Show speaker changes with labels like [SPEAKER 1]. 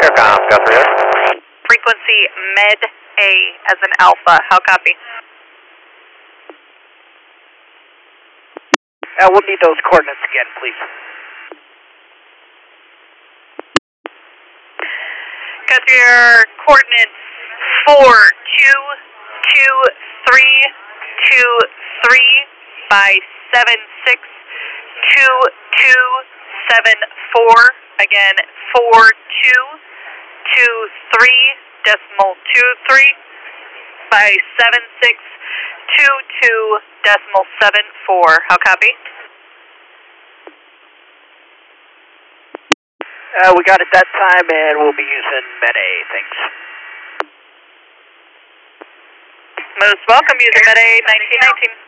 [SPEAKER 1] Aircom, Gus Rios.
[SPEAKER 2] Frequency Med A as in Alpha. How copy?
[SPEAKER 1] We'll need those coordinates again, please.
[SPEAKER 2] Gus, your coordinates 42223 by 762274. Again, 4223.23 by 7622.74. How copy?
[SPEAKER 1] We got it that time, and we'll be using Med A. Thanks.
[SPEAKER 2] Most welcome, user Med A 1919.